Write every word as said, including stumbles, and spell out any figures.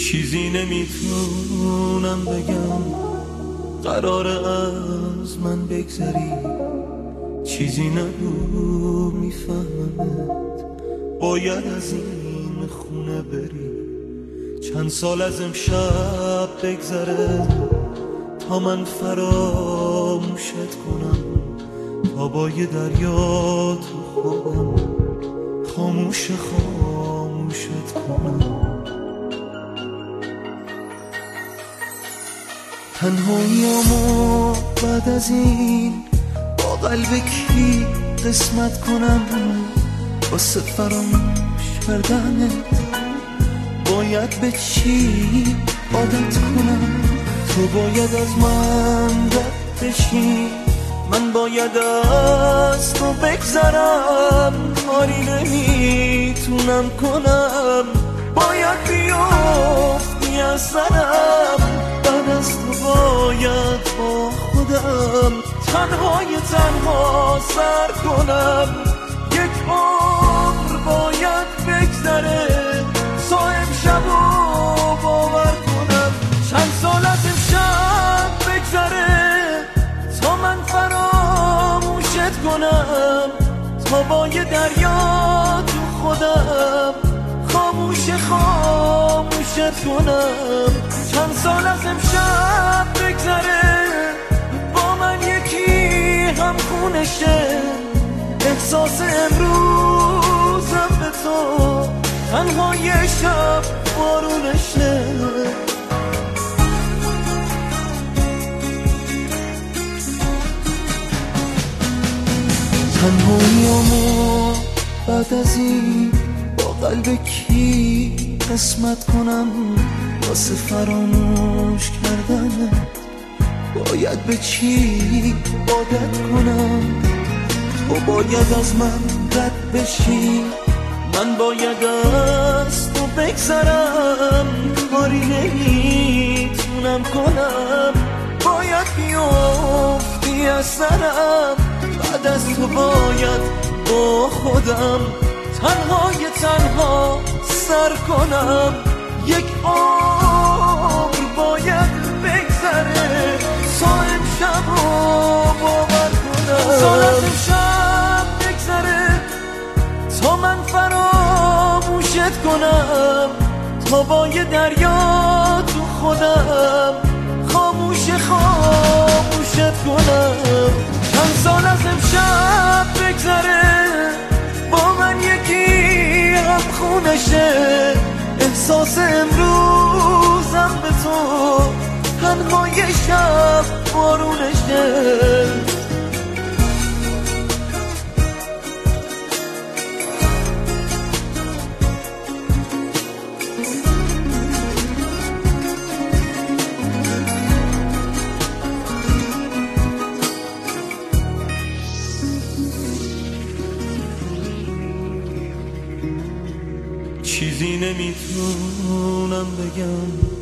چیزی نمیتونم بگم قراره از من بگذری، چیزی نگو میفهممت، باید از این خونه بری. چند سال از امشب بگذره تا من فراموشت کنم، تا با یه دریا تو خودم خاموش خاموشت کنم. تنهاییامو بعد از این با قلب کی قسمت کنم، واسه فراموش کردنت باید به چی عادت کنم؟ تو باید از من رد بشی، من باید از تو بگذرم، کاری نمیتونم کنم، باید بیافتی از سرم، بعد از تو باید با خودم تنهای تنها سر کنم. یک عمر باید بگذره تا امشبو باور کنم، چند سال از امشب بگذره تا من فراموشت کنم، تا با یه دریا تو خودم خاموش خاموشت کنم. چند سال از امشب بگذره با من یکی هم خونشه، احساس امروزم به تو تنها یه شب بارونشه. تنهاییامو بعد از این با قلب کی قسمت کنم، واسه فراموش کردنت باید به چی عادت کنم؟ تو باید از من رد بشی، من باید از تو بگذرم، کاری نمیتونم کنم، باید بیافتی از سرم، بعد از تو باید با خودم تنهای تنها سر کنم. یک عمر باید بگذره تا امشبو باور کنم، سال از امشب بگذره تا من فراموشت کنم، تا با یه دریا تو خودم خاموش خاموشت کنم. چند سال از امشب بگذره با من یکی هم خونشه، احساس امروزم به تو تنها یه شب بارونشه. چیزی نمیتونم بگم